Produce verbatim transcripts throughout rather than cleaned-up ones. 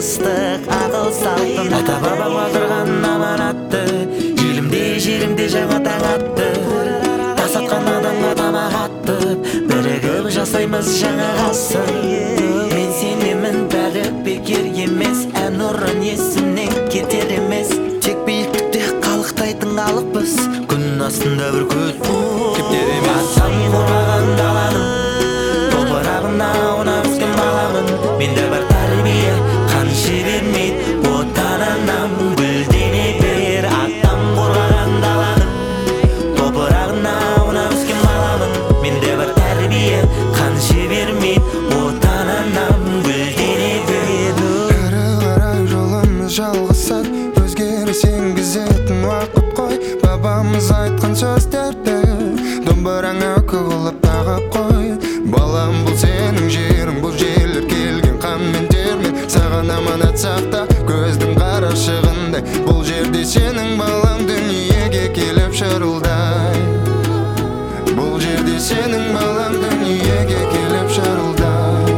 ыстық ақыл салтын. Ата бабам қалдырған аманатты, елімде жерімде жаңа таң атты. Тас атқан адамға тамақ аттып, бірігіп жасаймыз жаңа ғасыр. Мен сенемін бәрі бекер емес, ән ұрын есімнен кетер емес. Тек биіктікте қалықтайтын қалықпыз, күн астында бір көл кептер емес. Атам қорғаған даланың топырағына аунап өскен баламын. Менде бар тәрбие, қан жібермейді отанынан гүлдене бер. Атам қорғаған даланың топырағына аунап өскен баламын. Менде бар тәрбие, қан жібермейді отанынан гүлдене бер. Әрі қарай жолымыз жалғасады, өзгеріс енгізетін уақыт қой. Бабамыз айтқан сөздерді домбыраңа қылып тағып қой. Балам, бұл сенің жерің, бұл жерлер келген қанмен термен. Саған аманат сақта көздің қарашығындай, бұл жерде сенің балаң дүниеге келіп шырылдай. Бұл жерде сенің балаң дүниеге келіп шырылдай.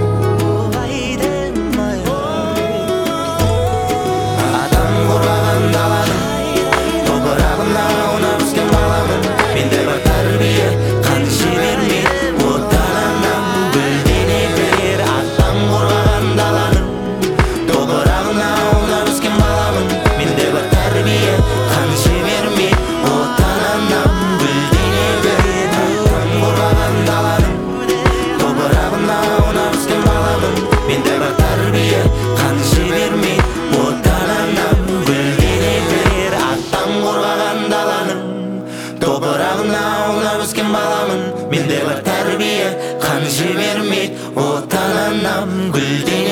Атам қорғаған даланың топырағына аунап өскен баламын. Менде бар тәрбие, қан жібермейді отанынан гүлдене бер. Атам қорғаған даланың топырағына аунап өскен баламын. Менде бар тәрбие, қан жібермейді отанынан гүлдене бер. Атам қорғаған даланың топырағына аунап өскен баламын. Менде бар тәрбие, қан жібермейді отанынан гүлдене бер. Атам қорғаған даланың топырағына аунап өскен баламын. Менде бар тәрбие, қан жібермейді отанынан гүлдене